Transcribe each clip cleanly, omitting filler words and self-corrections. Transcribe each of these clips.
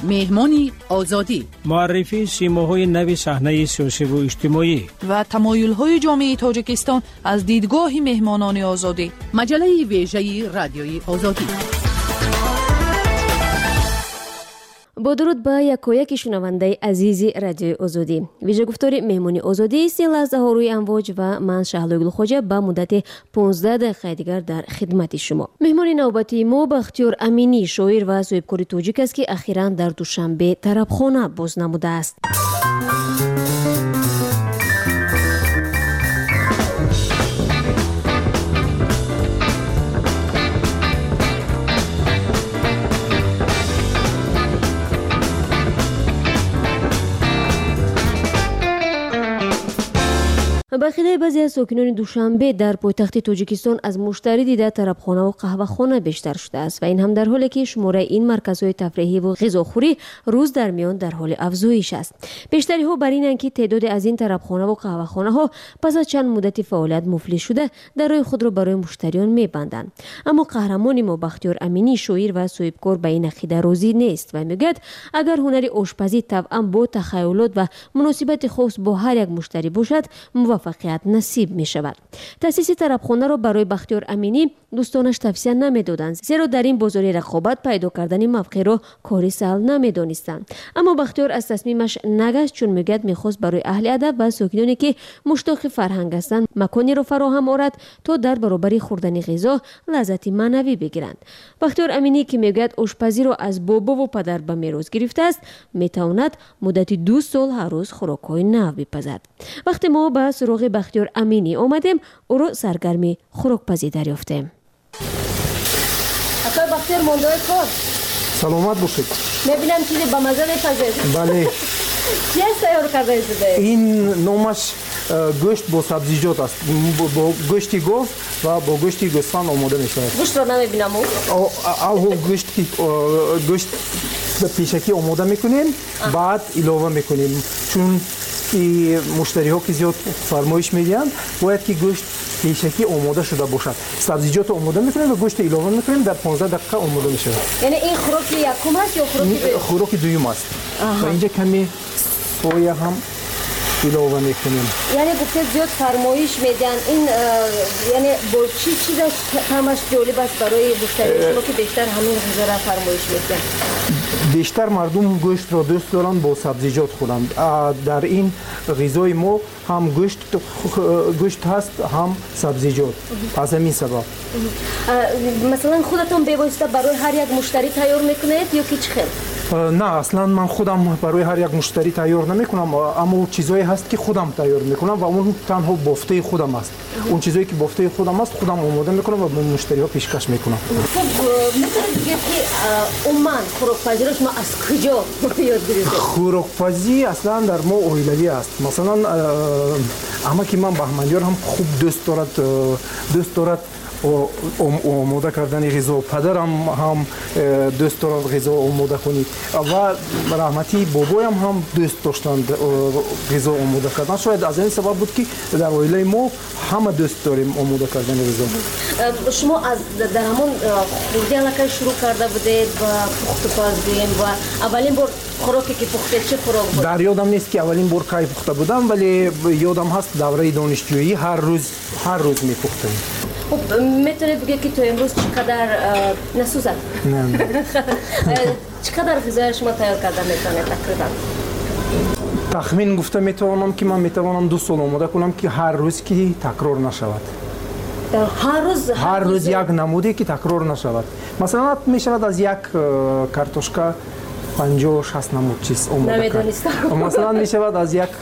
مهمانی آزادی، معرفی سیماهای نو صحنه سیاسی و اجتماعی و تمایل‌های جامعه تاجیکستان از دیدگاه مهمانان آزادی. مجله ویژه رادیوی آزادی. با درود به یکایک شنونده عزیز رادیوی آزادی. ویژه گفتار مهمانی آزادی سی لحظه ها روی امواج و من شهلوی گلخوجه به مدت 15 دقیقه دیگر در خدمت شما. مهمان نوبتی ما بختیار امینی، شاعر و صاحبکار تاجیک است که اخیراً در دوشنبه طربخانه باز نموده است. به عقیده بعضی از ساکنان دوشنبه در پایتخت تاجیکستان از مشتری دیده طربخانه و قهوه‌خانه بیشتر شده است و این هم در حالی که شماره این مرکزهای تفریحی و غذاخوری روز در میان در حال افزایش است. بیشتری ها بر اینند که تعداد از این طربخانه و قهوه‌خانه ها پس از چند مدت فعالیت مفلس شده درهای خود را برای مشتریان می‌بندند. اما قهرمان ما بختیار امینی، شاعر و صاحبکار، به این عقیده راضی نیست و میگوید اگر هنر آشپزی طبعا با تخیلات و مناسبت خاص با هر یک مشتری باشد موفقیت نصیب می شود. تأسیس طربخانه را برای بختیار امینی دوستانش توصیه نمی دادند، زیرا در این بازار رقابت پیدا کردن موقع را کاری سهل نمی دانستند. اما بختیار از تصمیمش نگذشت، چون میگوید میخواست برای اهل ادب و ساکنانی که مشتاق فرهنگ هستند مکانی را فراهم آورد تا در برابر خوردن غذا لذتی معنوی بگیرند. بختیار امینی که میگوید آشپزی را از بابا و پدر به میراث گرفته است، میتواند مدت 2 سال هر روز خوراک‌های نو بپزد. وقتی ما به سراغ بختیار امینی آمدیم، او را سرگرمی خوراک‌پزی دریافتیم. آقای بختیار، ماندای کار. سلامت باشید. میبینم چیزی با مزه میپزید. بله. چی است تیار کرده شده؟ این نامش گوشت با سبزیجات است. با گوشت گاو و با گوشت گوسفند آماده می شود. گوشت را نمیبینم. گوشت به پیشکی آماده میکنیم، بعد علاوه میکنیم، چون مشتری ها که زیاد فرمایش میدن باید که گوشت پیشکی آماده شده باشد. سبزیجات آماده میکنیم و گوشت علاوه میکنیم، در 15 دقیقه آماده میشه. یعنی این خوراک یکم است یا خوراک دوم است؟ و اینجا کمی سویا هم علاوه میکنیم. یعنی گفته زیاد فرمایش میدن، این یعنی با چی چیزش همش جالب است برای مشتری شما که بیشتر همین غذا را فرمایش میدن؟ بیشتر مردم گوشت را دوست دارند با سبزیجات خورند. در این غذای ما هم گوشت هست هم سبزیجات. از همین سبب. مثلا خودتون به واسطه برای هر یک مشتری تیار میکنید یا که چه خیلی؟ نه، اصلا من خودم برای هر یک مشتری تیار نمیکنم، اما چیزایی هست که خودم تیار میکنم و اون تنها بافته خودم است. اون چیزایی که بافته خودم است خودم آماده میکنم و به مشتری ها پیشکش میکنم. خب میتونید بگید که عموما خوراک‌پزی را شما از کجا یاد گرفتید؟ خوراک‌پزی اصلا در ما اویلوی است. مثلا اما که من بهمنیار هم خوب دوست دارد آماده کردن غذا. پدرم هم دوست دارد غذا آماده کنی و رحمتی بابایم هم دوست داشتند غذا آماده کردن. شاید از این سبب بود که در عائله ما همه دوست داریم آماده کردن غذا. شما از در همون خوردی علاقه شروع کرده بودید و پخت پزی و اولین بار خوراکی که پختید چه خوراک بود؟ در یادم نیست که اولین بار کی پخته بودم، ولی یادم هست دوره دانشجویی هر روز میپختیم. خب میتونید بگید که تو امروز چقدر نسوزد؟ نه. چقدر غذای شما تیار کرده میتونه تقریبا؟ تخمین گفته میتوانم که من میتوانم 2 سال آماده کنم که هر روز که تکرار نشود. هر روز یک نمودی که تکرار نشود. مثلا میشود از یک کارتوشکا 50-60 نمود چیز آماده کرد. مثلا میشود از یک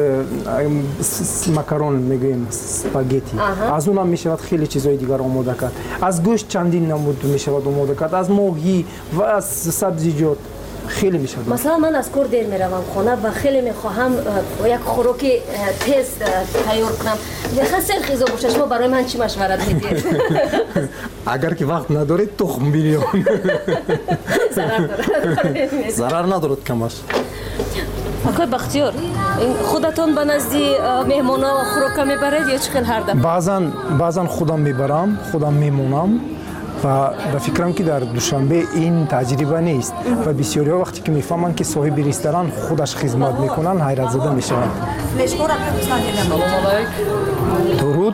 مکرون میگوییم اسپاگتی، از اونم میشود خیلی چیزهای دیگر آماده کرد. از گوشت چندین نمود میشود آماده کرد، از ماهی و از سبزیجات خیلی میشود. مثلا من از کار دیر میروم خانه و خیلی میخواهم یک خوراک تیز تیار کنم، خیلی غذا باشه، شما برای من چی مشورت میدید؟ اگر که وقت ندارید تخم بیریون. ضرر ندارد کمش. آقای بختیار، خودتون به نزدی مهمانا خوراک میبرید یا چه هر دفعه؟ بعضن خودم میبرم، خودم میمونم. ва ба фикрам ки дар душанбе ин таҷриба нест ва бисёриҳо вақте ки мефаҳманд ки соҳиби ресторан худаш хизмат мекунанд ҳайратзада мешаванд. дуруд.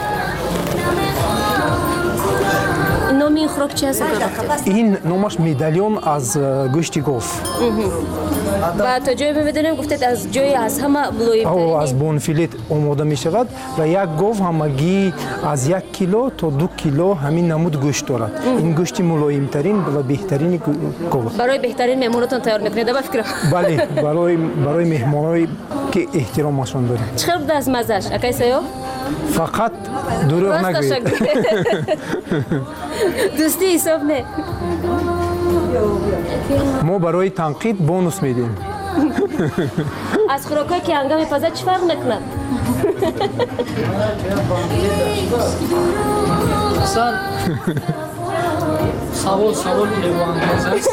номи ин хӯрок чи аст? ин номаш медальон аз гӯшти гов. ва то ҷое мебедонем гуфтед аз ҷои аз ҳама мулоимтарин аз бонфилет омода мешавад ва як гов ҳамагӣ аз 1 кило то 2 кило ҳамин намуд гӯшт дорад. ин гӯшти мулоимтарин ва беҳтарини гов. барои беҳтарин меҳмонотон тайёр мекунед ба фикрам? бале, барои меҳмонои ки эҳтиромашон дорем. чӣ хел буда аз маззаш акай саё? фақат дурӯғ нагӯед. дӯстӣ ҳисоб не. мо барои танқид бонус медем. аз хӯрокҳое ки ҳангам мепазад чӣ фарқ мекунад? асан савол левоангез аст.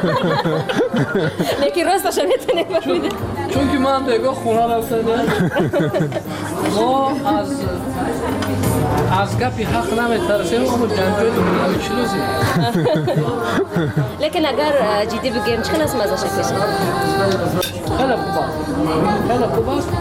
лекин росташа метонем фаҳмиде. чунки ман бегоҳ хона рафтадем. мо аз гапи ҳақ наметарсем, омо ҷанҷоли чилӯзем. лекин агар ҷиддӣ бигӯем чӣ хел аст маззаша кеса? хеле хуб аст. хеле хуб аст.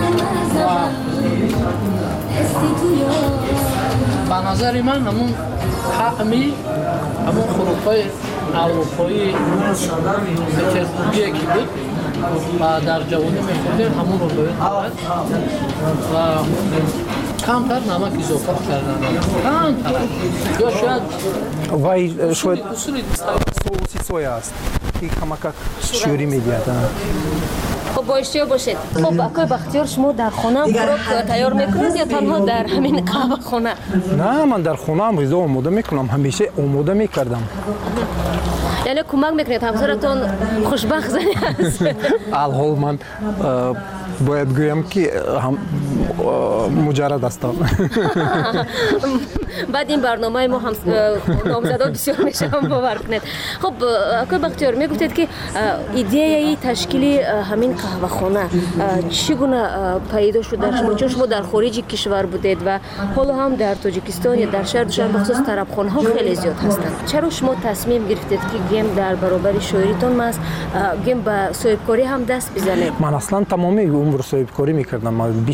ба назари ман ҳамун таъми ҳамун хӯрокҳои аврупоӣ петербургие ки буд ва дар ҷавонӣ мехӯрдем ҳамунро бояд дорад ва камтар намак изофа кардан. камтар ё шояд вай шояд усули соуси соя аст ки камакак шӯрӣ медиҳад. خب با اشتیا باشید. خب آقای بختیار شما در خانه خوراک تیار میکنید یا تنها در همین قهوه خانه؟ نه من در خانه هم غذا آماده میکنم، همیشه آماده میکردم. یعنی کمک میکنید همسرتون خوشبخت زنی است؟ الحال من باید گویم که مجرد هستم. بعد این برنامه ما هم نامزدان بسیار میشم باور کنید. خب آقای بختیار میگفتید که ایده تشکیل همین قهوه خانه چگونه پیدا شد در شما؟ چون شما در خارج کشور بودید و حالا هم در تاجیکستان یا در شهر دوشنبه بخصوص طربخانه ها خیلی زیاد هستند. چرا شما تصمیم گرفتید که گیم در برابر شاعریتون ماست گیم به صاحبکاری هم دست بزنید؟ من اصلا تمامی عمر صاحبکاری میکردم.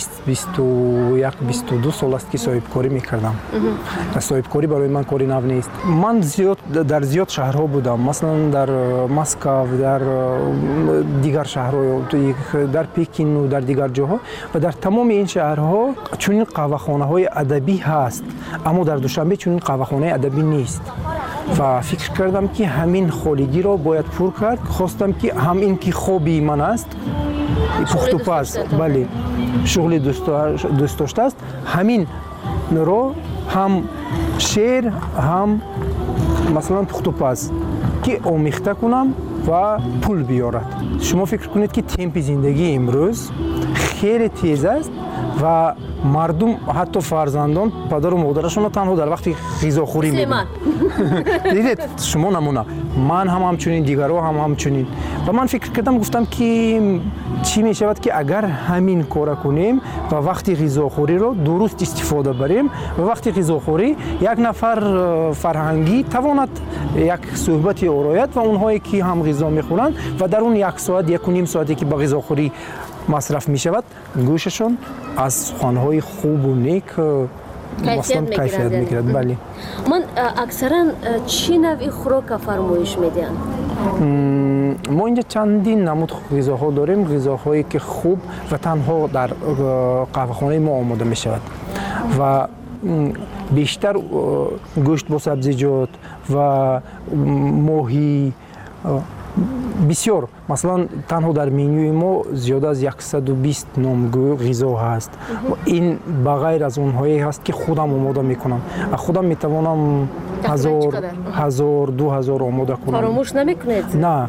21-22 سال است که صاحبکاری میکردم. صاحبکاری برای من کاری نو نیست. من در زیاد شهرها بودم، مثلا در مسکو، در دیگر شهرها، در پکین و در دیگر جاها و در تمام این شهرها چنین قهوه‌خانه های ادبی هست، اما در دوشنبه چنین قهوه‌خانه ادبی نیست. و فکر کردم که همین خالیگی را باید پر کرد. خواستم که هم این که خوبی من است پختوپز، بله شغل دوست داشته است، همین رو هم شعر هم مثلا پختوپز که آمیخته کنم و پول بیارد. شما فکر کنید که تمپ زندگی امروز خیلی تیز است و مردم حتی فرزندان پدر و مادرشون تنها در وقت غذاخوری می‌بینند. دیدید شما نمونه، من هم همچنین، دیگرها هم همچنین. و من فکر کردم، گفتم که چی میشود که اگر همین کار کنیم و وقتی غذاخوری رو درست استفاده بریم و وقتی غذاخوری یک نفر فرهنگی تواند یک صحبت آرایت و اونهایی که هم غذا میخورند و در اون 1 ساعت 1.5 ساعتی که به غذاخوری مصرف می شود گوششون از خانه‌های خوب و نیک کیفیت میگیرد. بله. من اکثرا چی نوعی خوراک فرمایش میدین؟ ما اینجا چندین نمود غذاها داریم، غذاهایی که خوب و تنها در قهوه‌خانه ما آماده می شود و بیشتر گوشت با سبزیجات و ماهی بسیار. مثلا تنها در منیوی ما زیاد از 120 نام غذا هست. این بغیر از اونهایی هست که خودم آماده میکنم. خودم میتوانم 1000-2000 آماده کنم. فراموش نمیکنید؟ نه.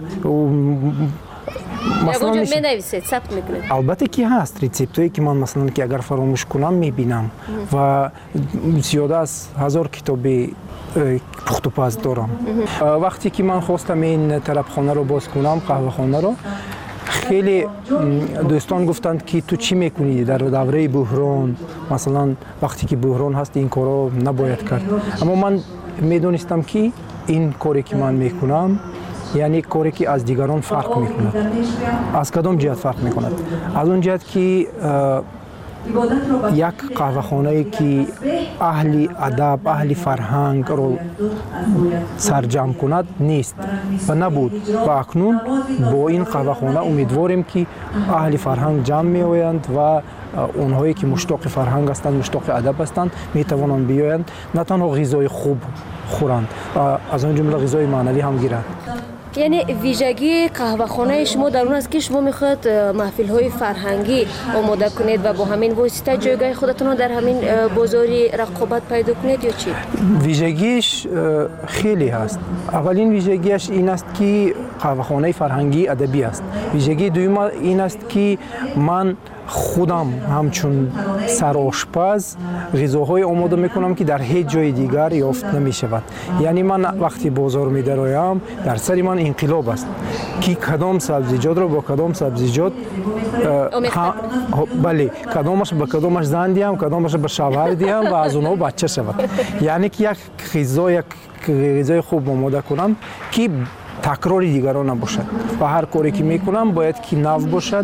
مثلا می‌نویسید، ثبت میکنید؟ البته که هست ریسپتایی که من مثلا که اگر فراموش کنم میبینم و زیاد از 1000 کتابی پختوپز دارم. وقتی که من خواستم این طربخانه رو باز کنم، قهوه‌خانه رو، خیلی دوستان گفتند که تو چی میکنی در دوره بحران، مثلا وقتی که بحران هست این کارا نباید کرد. اما من میدونستم که این کاری که من میکنم یعنی کاری که از دیگران فرق میکند. از کدام جهت فرق میکند؟ از اون جهت که یک قهوه‌خانه‌ای که اهل ادب، اهل فرهنگ رو سرجم کند نیست و نبود و اکنون با این قهوه‌خانه امیدواریم که اهل فرهنگ جمع می‌آیند و اونهایی که مشتاق فرهنگ هستند، مشتاق ادب هستند میتوانند بیایند، نه تنها غذای خوب خورند، از آن جمله غذای معنوی هم گیرند. یعنی ویژگی قهوه‌خانه شما در اون است که شما میخواد محفل‌های فرهنگی آماده کنید و با همین واسطه جایگاه خودتون رو در همین بازاری رقابت پیدا کنید یا چی؟ ویژگیش خیلی هست. اولین ویژگیش این است که قهوه‌خانه فرهنگی ادبی است. ویژگی دوم این است که من خودم همچون سرآشپز غذاهای آماده میکنم که در هیچ جای دیگر یافت نمیشود. یعنی من وقتی بازار میدرایم در سر من انقلاب است که کدام سبزیجات رو با کدام سبزیجات بله کدامش با کدامش زن دیم، کدامش به شوهر دیم و از اونها بچه شود. یعنی که یک غذای خوب آماده کنم که تکرار دیگران نباشد و هر کاری که میکنم باید که نو باشد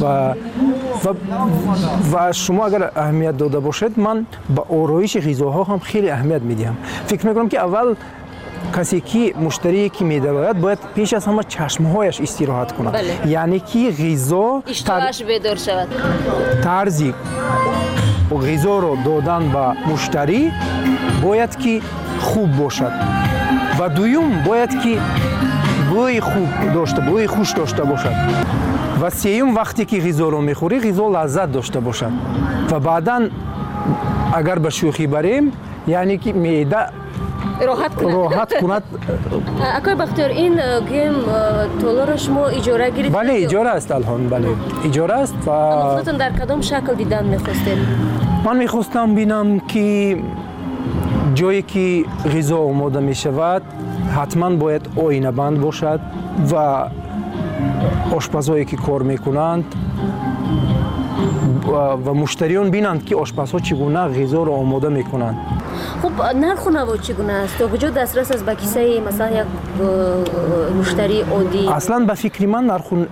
و شما اگر اهمیت داده باشد، من با آرایش غذاها هم خیلی اهمیت میدم. فکر میکنم که اول کسی که مشتری که میدراید باید پیش از همه چشمهایش استراحت کند. یعنی که غذا اشتهاش بیدار شود. طرزی غذا رو دادن به مشتری باید که خوب باشد و دوم باید که بوی خوب داشته، بوی خوش داشته باشد و سوم وقتی که غذا رو میخوری غذا لذت داشته باشد و بعداً اگر به شوخی بریم یعنی که معده راحت کند. اکای بختیار این گیم تولا رو شما اجاره گرفتید؟ بله اجاره است الان، بله اجاره است. و خودتون در کدام شکل دیدن میخواستید؟ من میخواستم بینم که جایی که غذا آماده می شود حتما باید آینه بند باشد و آشپزهایی که کار میکنند و مشتریان بینند که آشپزها چگونه غذا را آماده میکنند. خب نرخ و نوا چگونه است؟ تا کجا دسترس است به کیسه مثلا یک مشتری عادی؟ اصلا به فکر من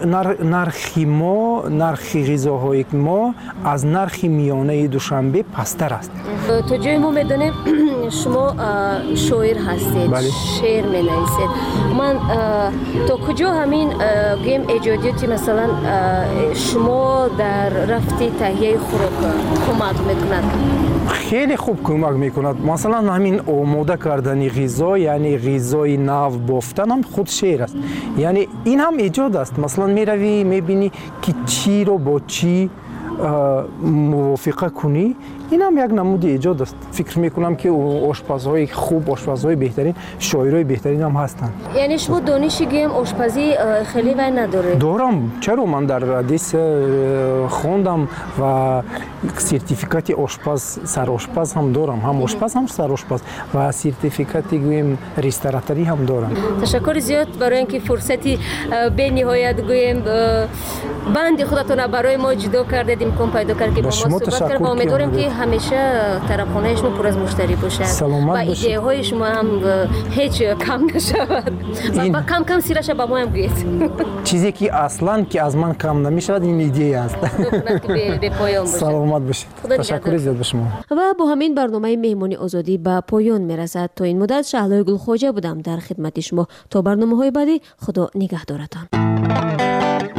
نرخ غذاهای ما از نرخ میانه دوشنبه پستر است. تا جای ما میدونیم شما شاعر هستید. بله. شعر مینویسید. من تا کجا همین گیم ایجادیاتی مثلا شما در رفتی تهیه خوراک کمک میکند؟ خیلی خوب کمک میکند. مثلا همین آماده کردن غذا، یعنی غذای نو بافتن هم خود شعر است. یعنی این هم ایجاد است. مثلا میروی میبینی که چی رو با چی موافقه کنی، این هم یک نمود ایجاد است. فکر میکنم که آشپزهای خوب، آشپزهای بهترین، شاعرای بهترین هم هستند. یعنی شما دانش گیم آشپزی خیلی وای نداره؟ دارم. چرا؟ من در ردیس خوندم و سرتیفیکات آشپز، سرآشپز هم دارم. هم آشپز هم سرآشپز و سرتیفیکات گویم ریستوراتوری هم دارم. تشکر زیاد برای اینکه فرصتی به نهایت گویم بند خودتون برای ما جدا کردید، امکان پیدا کردید که با ما صحبت کردیم. امیدوارم که همیشه طرفخانه شما پر از مشتری باشه و ایده های شما هم هیچ کم نشود و کم کم سیرش با ما هم گوید. چیزی که اصلا که از من کم نمیشود این ایده است. به پایان باشه. سلامت باشید. تشکر زیاد به شما. و با همین برنامه مهمانی آزادی به پایان میرسد. تا این مدت شعله گلخواجه بودم در خدمت شما. تا برنامه‌های بعدی خدا نگهدارتان.